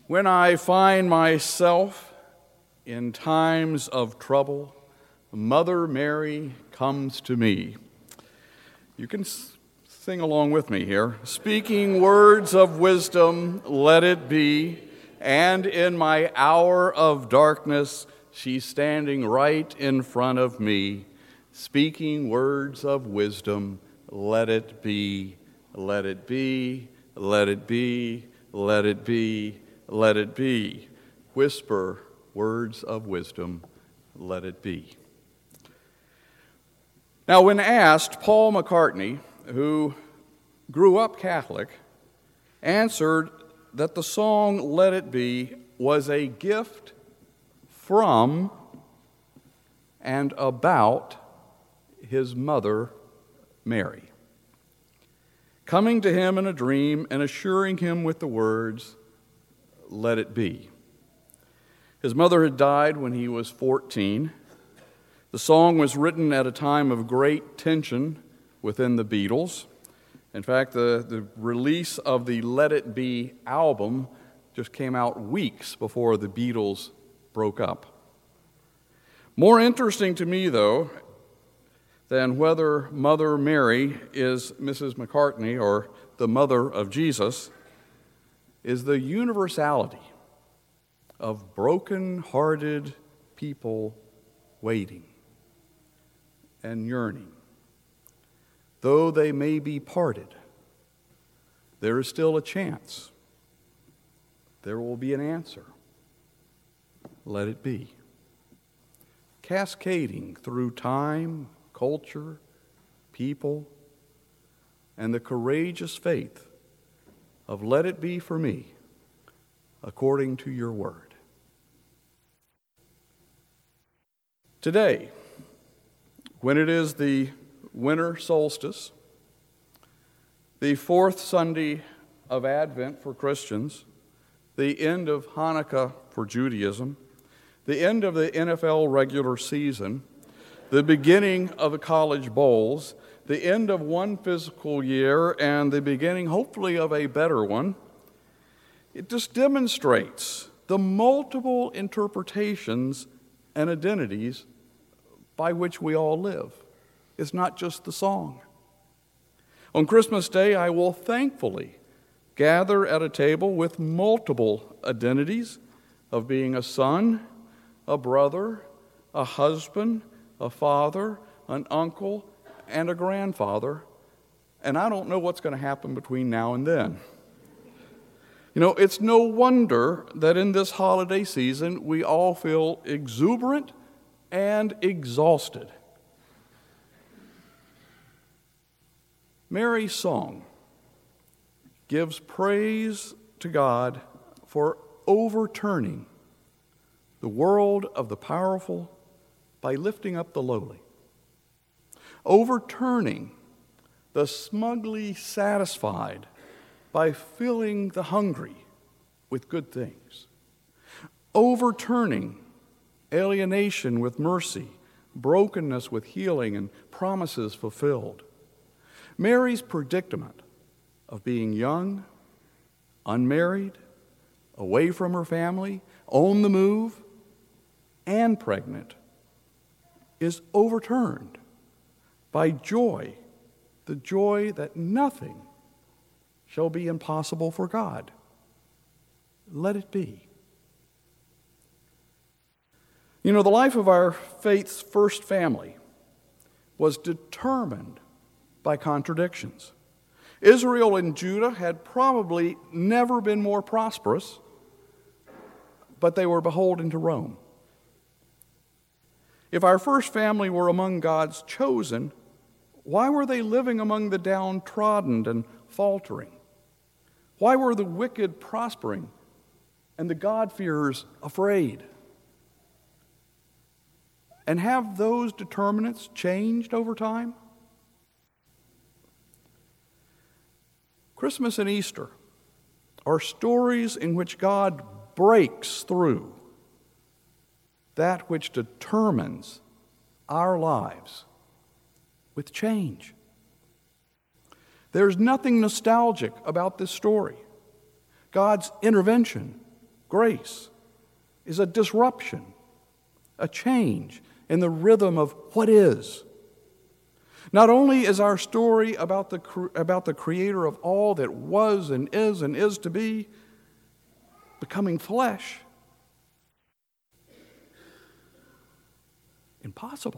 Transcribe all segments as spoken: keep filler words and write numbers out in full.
When I find myself in times of trouble, Mother Mary comes to me. You can s- sing along with me here. Speaking words of wisdom, let it be. And in my hour of darkness, she's standing right in front of me. Speaking words of wisdom, let it be, let it be, let it be, let it be. Let it be. Whisper words of wisdom, let it be. Now, when asked, Paul McCartney, who grew up Catholic, answered that the song Let It Be was a gift from and about his mother, Mary, coming to him in a dream and assuring him with the words, let it be. His mother had died when he was fourteen. The song was written at a time of great tension within the Beatles. In fact, the, the release of the Let It Be album just came out weeks before the Beatles broke up. More interesting to me, though, than whether Mother Mary is Missus McCartney or the mother of Jesus, is the universality of broken-hearted people waiting and yearning. Though they may be parted, there is still a chance. There will be an answer. Let it be. Cascading through time, culture, people, and the courageous faith of let it be for me, according to your word. Today, when it is the winter solstice, the fourth Sunday of Advent for Christians, the end of Hanukkah for Judaism, the end of the N F L regular season, the beginning of the college bowls, the end of one physical year and the beginning, hopefully, of a better one, it just demonstrates the multiple interpretations and identities by which we all live. It's not just the song. On Christmas Day, I will thankfully gather at a table with multiple identities of being a son, a brother, a husband, a father, an uncle, and a grandfather, and I don't know what's going to happen between now and then. You know, it's no wonder that in this holiday season we all feel exuberant and exhausted. Mary's song gives praise to God for overturning the world of the powerful by lifting up the lowly. Overturning the smugly satisfied by filling the hungry with good things. Overturning alienation with mercy, brokenness with healing, and promises fulfilled. Mary's predicament of being young, unmarried, away from her family, on the move, and pregnant is overturned by joy, the joy that nothing shall be impossible for God. Let it be. You know, the life of our faith's first family was determined by contradictions. Israel and Judah had probably never been more prosperous, but they were beholden to Rome. If our first family were among God's chosen, why were they living among the downtrodden and faltering? Why were the wicked prospering and the God-fearers afraid? And have those determinants changed over time? Christmas and Easter are stories in which God breaks through that which determines our lives with change. There's nothing nostalgic about this story. God's intervention grace is a disruption, a change in the rhythm of what is. Not only is our story about the, about the Creator of all that was and is and is to be becoming flesh. Impossible.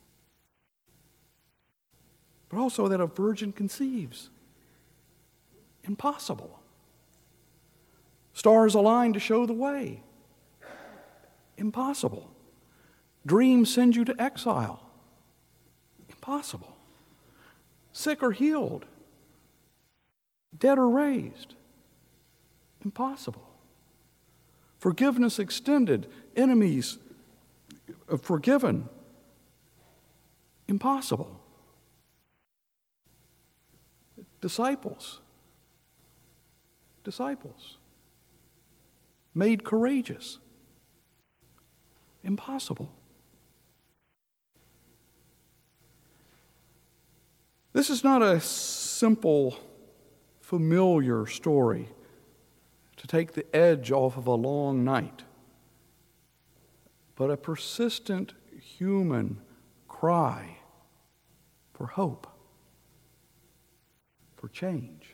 But also that a virgin conceives. Impossible. Stars align to show the way. Impossible. Dreams send you to exile. Impossible. Sick or healed. Dead or raised. Impossible. Forgiveness extended. Enemies forgiven. Impossible. Disciples. Disciples. Made courageous. Impossible. This is not a simple, familiar story to take the edge off of a long night, but a persistent human cry for hope, for change.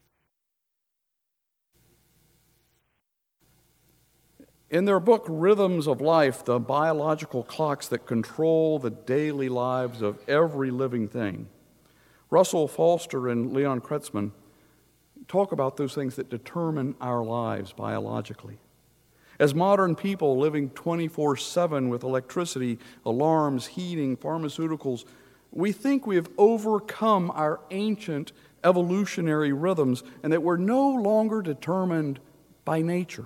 In their book, Rhythms of Life, the biological clocks that control the daily lives of every living thing, Russell Foster and Leon Kretzmann talk about those things that determine our lives biologically. As modern people living twenty-four seven with electricity, alarms, heating, pharmaceuticals, we think we have overcome our ancient evolutionary rhythms and that we're no longer determined by nature.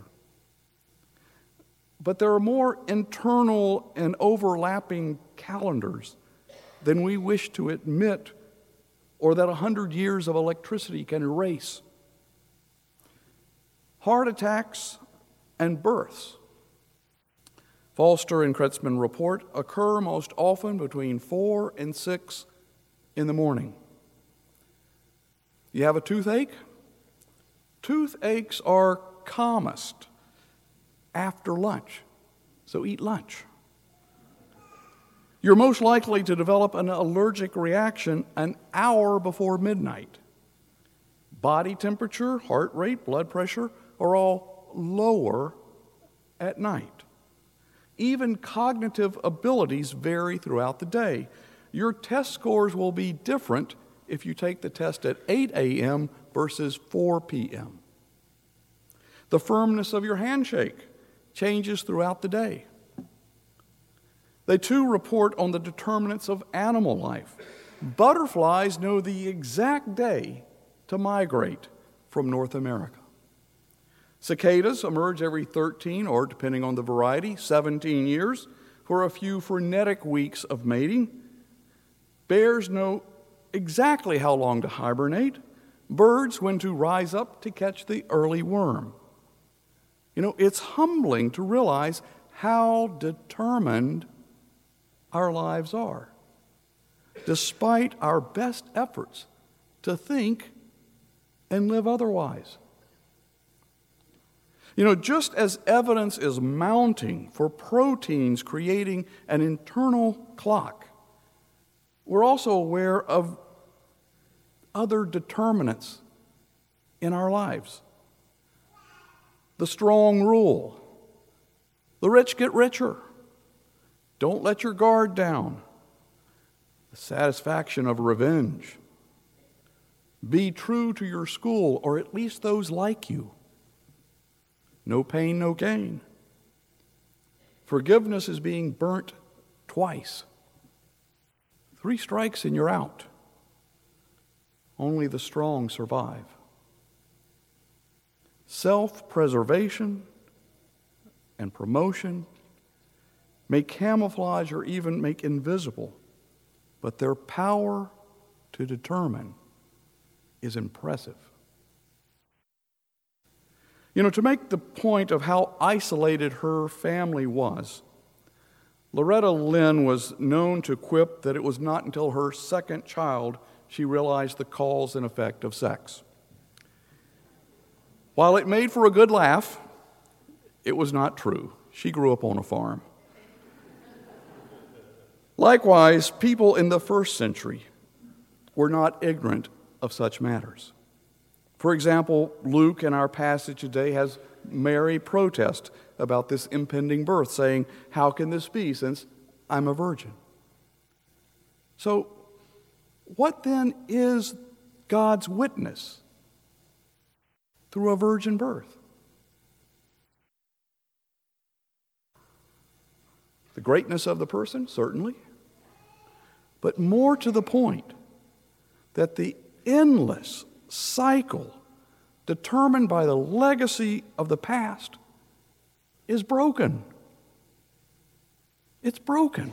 But there are more internal and overlapping calendars than we wish to admit or that a hundred years of electricity can erase. Heart attacks and births, Foster and Kretzmann report, occur most often between four and six in the morning. You have a toothache? Toothaches are calmest after lunch, so eat lunch. You're most likely to develop an allergic reaction an hour before midnight. Body temperature, heart rate, blood pressure are all lower at night. Even cognitive abilities vary throughout the day. Your test scores will be different if you take the test at eight a.m. versus four p.m. The firmness of your handshake changes throughout the day. They too report on the determinants of animal life. Butterflies know the exact day to migrate from North America. Cicadas emerge every thirteen, or depending on the variety, seventeen years for a few frenetic weeks of mating. Bears know exactly how long to hibernate. Birds when to rise up to catch the early worm. You know, it's humbling to realize how determined our lives are, despite our best efforts to think and live otherwise. You know, just as evidence is mounting for proteins creating an internal clock, we're also aware of other determinants in our lives. The strong rule. The rich get richer. Don't let your guard down. The satisfaction of revenge. Be true to your school, or at least those like you. No pain, no gain. Forgiveness is being burnt twice. Three strikes and you're out. Only the strong survive. Self-preservation and promotion may camouflage or even make invisible, but their power to determine is impressive. You know, to make the point of how isolated her family was, Loretta Lynn was known to quip that it was not until her second child she realized the cause and effect of sex. While it made for a good laugh, It was not true. She grew up on a farm. Likewise, people in the first century were not ignorant of such matters. For example, Luke in our passage today has Mary protest about this impending birth, saying, "How can this be since I'm a virgin?" So, what then is God's witness through a virgin birth? The greatness of the person, certainly, but more to the point, that the endless cycle determined by the legacy of the past is broken. It's broken.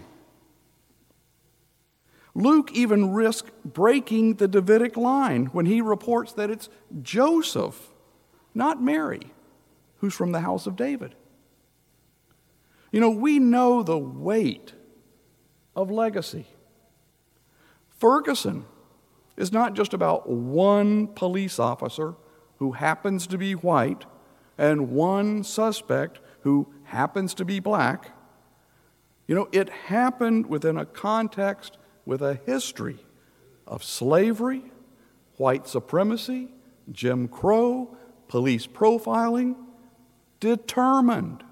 Luke even risks breaking the Davidic line when he reports that it's Joseph, not Mary, who's from the house of David. You know, we know the weight of legacy. Ferguson is not just about one police officer who happens to be white and one suspect who happens to be black. You know, it happened within a context with a history of slavery, white supremacy, Jim Crow, police profiling, determined.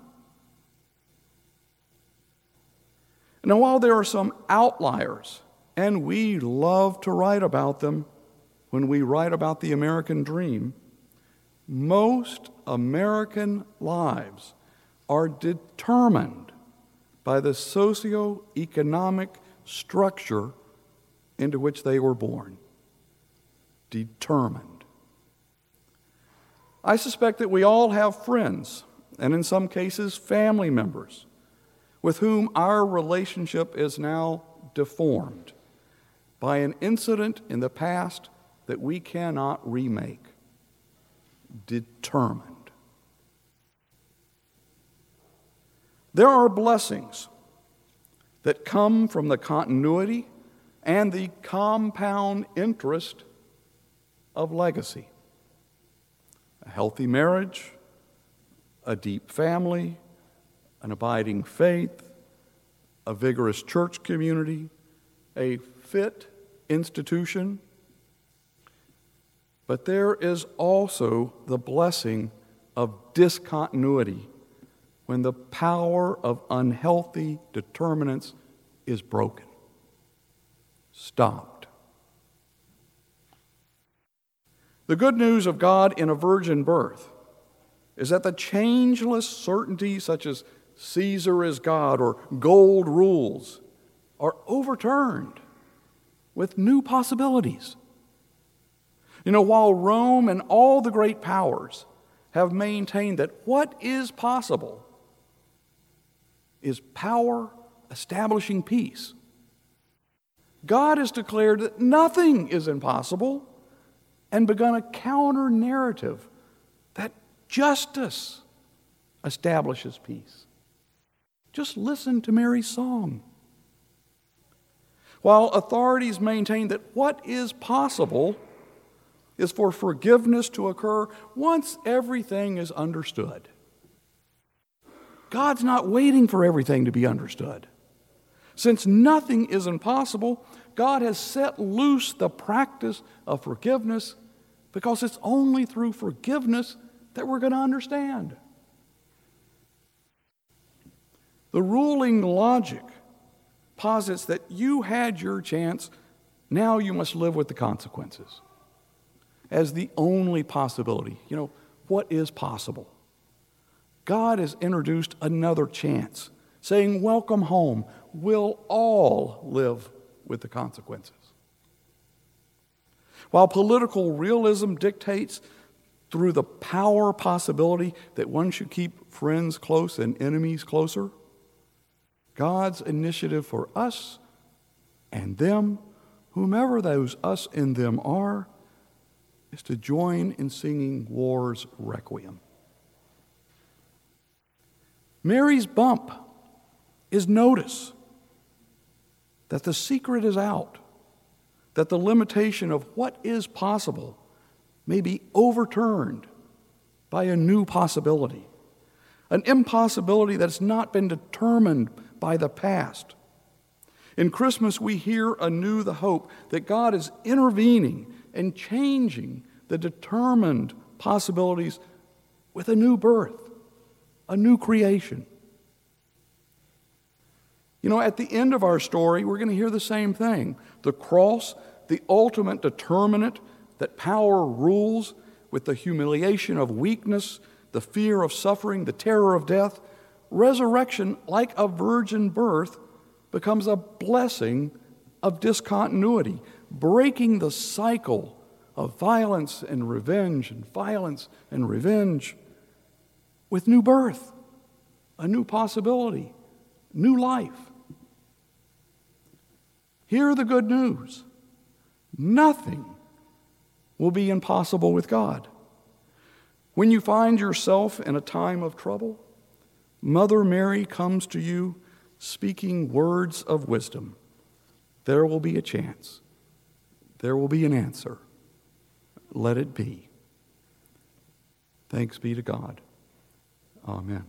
Now, while there are some outliers, and we love to write about them when we write about the American dream, most American lives are determined by the socioeconomic structure into which they were born. Determined. I suspect that we all have friends, and in some cases family members, with whom our relationship is now deformed by an incident in the past that we cannot remake. Determined. There are blessings that come from the continuity and the compound interest of legacy. A healthy marriage, a deep family, an abiding faith, a vigorous church community, a fit institution. But there is also the blessing of discontinuity when the power of unhealthy determinants is broken, stopped. The good news of God in a virgin birth is that the changeless certainties such as Caesar is God or gold rules are overturned with new possibilities. You know, while Rome and all the great powers have maintained that what is possible is power establishing peace, God has declared that nothing is impossible and begun a counter-narrative that justice establishes peace. Just listen to Mary's song. While authorities maintain that what is possible is for forgiveness to occur once everything is understood. God's not waiting for everything to be understood. Since nothing is impossible, God has set loose the practice of forgiveness because it's only through forgiveness that we're going to understand. The ruling logic posits that you had your chance, now you must live with the consequences as the only possibility. You know, what is possible? God has introduced another chance, saying, welcome home. We'll all live with the consequences. While political realism dictates through the power possibility that one should keep friends close and enemies closer, God's initiative for us and them, whomever those us and them are, is to join in singing war's requiem. Mary's bump is notice that the secret is out, that the limitation of what is possible may be overturned by a new possibility, an impossibility that's not been determined by the past. In Christmas, we hear anew the hope that God is intervening and changing the determined possibilities with a new birth, a new creation. You know, at the end of our story, we're going to hear the same thing. The cross, the ultimate determinant that power rules with the humiliation of weakness, the fear of suffering, the terror of death. Resurrection, like a virgin birth, becomes a blessing of discontinuity, breaking the cycle of violence and revenge and violence and revenge with new birth, a new possibility, new life. Hear the good news. Nothing will be impossible with God. When you find yourself in a time of trouble, Mother Mary comes to you speaking words of wisdom. There will be a chance. There will be an answer. Let it be. Thanks be to God. Amen.